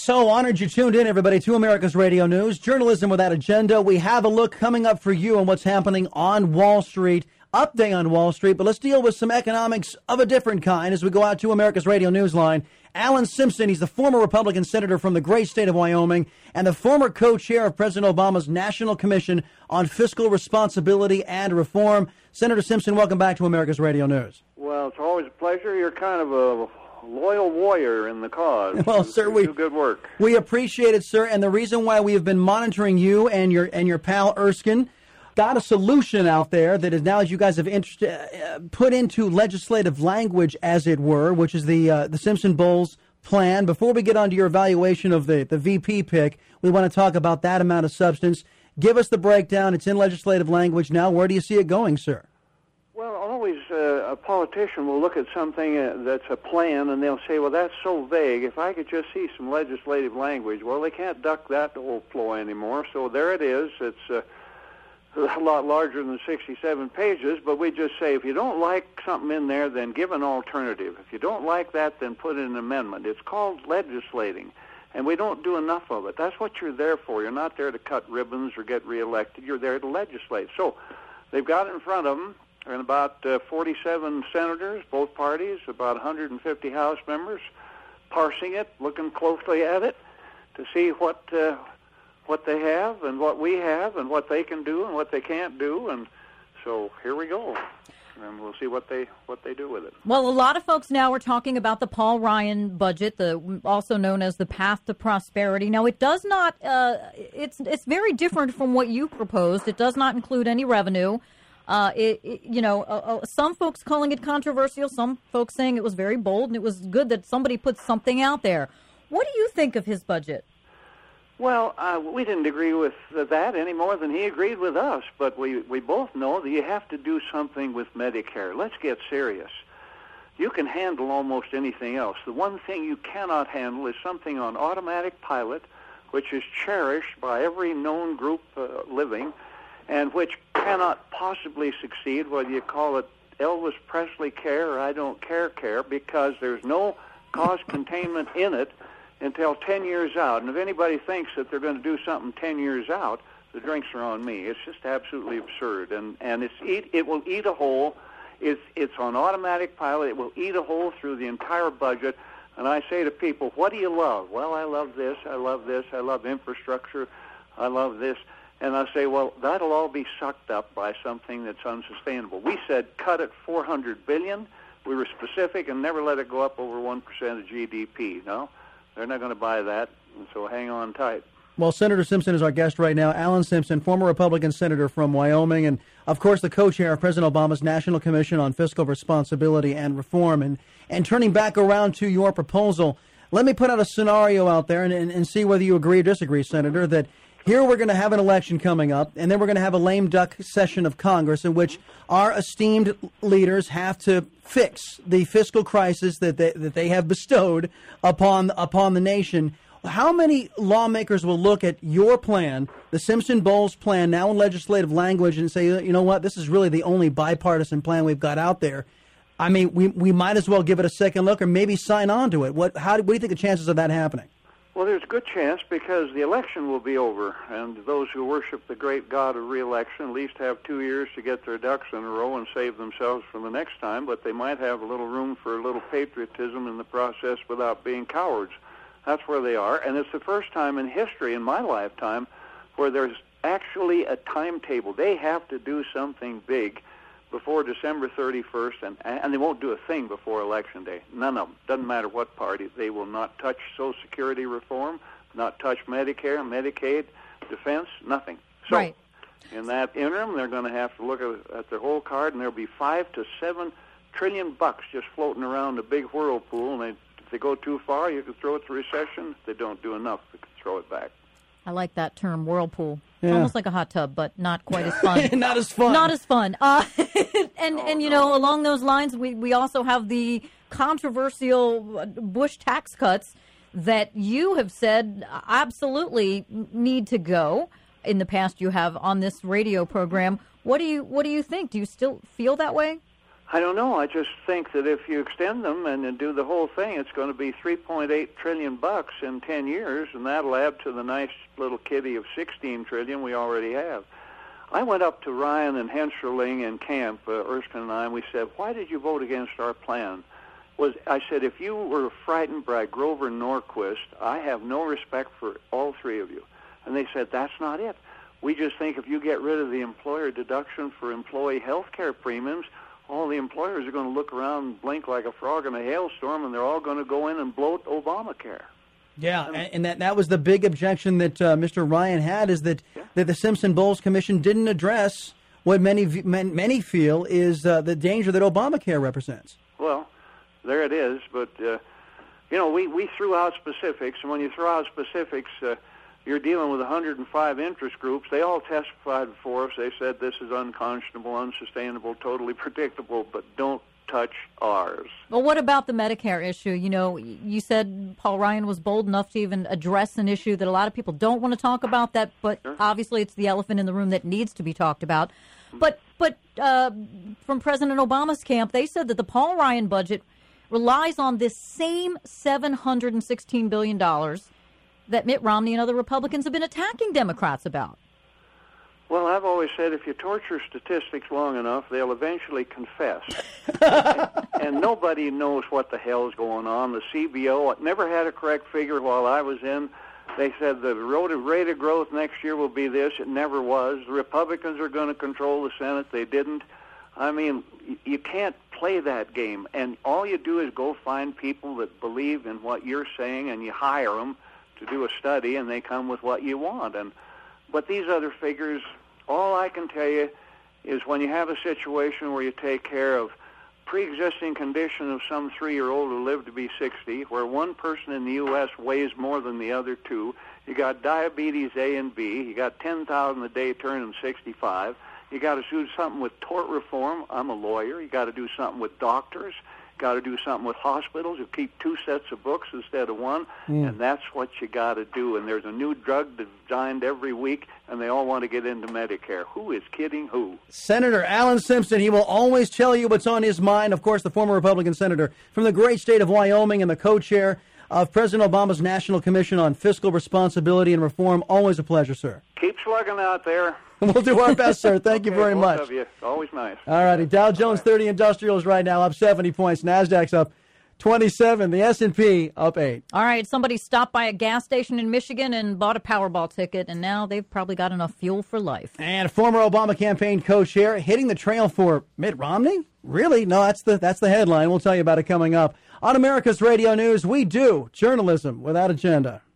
So honored you tuned in, everybody, to America's Radio News, Journalism Without Agenda. We have a look coming up for you on what's happening on Wall Street, update on Wall Street, but let's deal with some economics of a different kind as we go out to America's Radio Newsline. Alan Simpson, he's the former Republican senator from the great state of Wyoming and the former co-chair of President Obama's National Commission on Fiscal Responsibility and Reform. Senator Simpson, welcome back to America's Radio News. Well, it's always a pleasure. You're kind of a loyal warrior in the cause. Well, sir, we do good work. We appreciate it, sir. And the reason why we have been monitoring you and your pal Erskine, got a solution out there that is now, as you guys have put into legislative language, as it were, which is the Simpson-Bowles plan. Before we get on to your evaluation of the VP pick, we want to talk about that amount of substance. Give us the breakdown. It's in legislative language now. Where do you see it going, sir? Well, always a politician will look at something that's a plan, and they'll say, well, that's so vague. If I could just see some legislative language. Well, they can't duck that old ploy anymore, so there it is. It's a lot larger than 67 pages, but we just say, if you don't like something in there, then give an alternative. If you don't like that, then put in an amendment. It's called legislating, and we don't do enough of it. That's what you're there for. You're not there to cut ribbons or get reelected. You're there to legislate. So they've got it in front of them. And about 47 senators, both parties, about 150 House members, parsing it, looking closely at it to see what they have and what we have and what they can do and what they can't do. And so here we go. And we'll see what they do with it. Well, a lot of folks now are talking about the Paul Ryan budget, also known as the Path to Prosperity. Now, it does not. It's very different from what you proposed. It does not include any revenue. Some folks calling it controversial, some folks saying it was very bold, and it was good that somebody put something out there. What do you think of his budget? Well, we didn't agree with that any more than he agreed with us, but we both know that you have to do something with Medicare. Let's get serious. You can handle almost anything else. The one thing you cannot handle is something on automatic pilot, which is cherished by every known group living, and which cannot possibly succeed, whether you call it Elvis Presley care or I don't care, because there's no cost containment in it until 10 years out. And if anybody thinks that they're going to do something 10 years out, the drinks are on me. It's just absolutely absurd. And it will eat a hole. It's on automatic pilot. It will eat a hole through the entire budget. And I say to people, what do you love? Well, I love this. I love this. I love infrastructure. I love this. And I say, well, that'll all be sucked up by something that's unsustainable. We said cut it $400 billion. We were specific and never let it go up over 1% of GDP. No, they're not going to buy that, and so hang on tight. Well, Senator Simpson is our guest right now. Alan Simpson, former Republican senator from Wyoming, and, of course, the co-chair of President Obama's National Commission on Fiscal Responsibility and Reform. And turning back around to your proposal, let me put out a scenario out there and see whether you agree or disagree, Senator, that here we're going to have an election coming up, and then we're going to have a lame duck session of Congress in which our esteemed leaders have to fix the fiscal crisis that they have bestowed upon the nation. How many lawmakers will look at your plan, the Simpson-Bowles plan, now in legislative language, and say, you know what, this is really the only bipartisan plan we've got out there? I mean, we might as well give it a second look or maybe sign on to it. What do you think the chances of that happening? Well, there's a good chance because the election will be over, and those who worship the great God of re-election at least have 2 years to get their ducks in a row and save themselves for the next time, but they might have a little room for a little patriotism in the process without being cowards. That's where they are, and it's the first time in history, in my lifetime, where there's actually a timetable. They have to do something big before December 31st, and they won't do a thing before Election Day. None of them. Doesn't matter what party. They will not touch Social Security reform, not touch Medicare, Medicaid, defense, nothing. So, right. In that interim, they're going to have to look at their whole card, and there'll be $5 to $7 trillion just floating around a big whirlpool, and if they go too far, you can throw it to recession. If they don't do enough, they can throw it back. I like that term, whirlpool. Yeah. Almost like a hot tub, but not quite as fun. Not as fun. Not as fun. Along those lines, we also have the controversial Bush tax cuts that you have said absolutely need to go. In the past, you have on this radio program. What do you think? Do you still feel that way? I don't know. I just think that if you extend them and do the whole thing, it's going to be $3.8 trillion in 10 years, and that'll add to the nice little kitty of $16 trillion we already have. I went up to Ryan and Hensarling in camp, Erskine and I, and we said, why did you vote against our plan? I said, if you were frightened by Grover Norquist, I have no respect for all three of you. And they said, that's not it. We just think if you get rid of the employer deduction for employee health care premiums, all the employers are going to look around and blink like a frog in a hailstorm, and they're all going to go in and bloat Obamacare. Yeah, and that was the big objection that Mr. Ryan had, is that the Simpson-Bowles Commission didn't address what many feel is the danger that Obamacare represents. Well, there it is, but, we threw out specifics, and when you throw out specifics, you're dealing with 105 interest groups. They all testified before us. They said this is unconscionable, unsustainable, totally predictable, but don't touch ours. Well, what about the Medicare issue? You said Paul Ryan was bold enough to even address an issue that a lot of people don't want to talk about, but sure. Obviously it's the elephant in the room that needs to be talked about. But from President Obama's camp, they said that the Paul Ryan budget relies on this same $716 billion that Mitt Romney and other Republicans have been attacking Democrats about. Well, I've always said if you torture statistics long enough, they'll eventually confess. And nobody knows what the hell's going on. The CBO never had a correct figure while I was in. They said the rate of growth next year will be this. It never was. The Republicans are going to control the Senate. They didn't. I mean, you can't play that game. And all you do is go find people that believe in what you're saying, and you hire them to do a study, and they come with what you want. But these other figures, all I can tell you is when you have a situation where you take care of pre-existing condition of some 3-year-old who lived to be 60, where one person in the U.S. weighs more than the other two, you got diabetes A and B, you got 10,000 a day turning 65, you got to do something with tort reform. I'm a lawyer. You got to do something with doctors. Got to do something with hospitals who keep 2 sets of books instead of one, and that's what you got to do. And there's a new drug designed every week, and they all want to get into Medicare. Who is kidding who? Senator Alan Simpson, he will always tell you what's on his mind. Of course, the former Republican senator from the great state of Wyoming and the co-chair of President Obama's National Commission on Fiscal Responsibility and Reform. Always a pleasure, sir. Keep slugging out there. We'll do our best, sir. Thank you very much. Of you. Always nice. All righty. Dow Jones 30 Industrials right now up 70 points. NASDAQ's up 27. The S&P up 8. All right. Somebody stopped by a gas station in Michigan and bought a Powerball ticket, and now they've probably got enough fuel for life. And former Obama campaign co-chair hitting the trail for Mitt Romney? Really? No, that's the headline. We'll tell you about it coming up. On America's Radio News, we do journalism without agenda.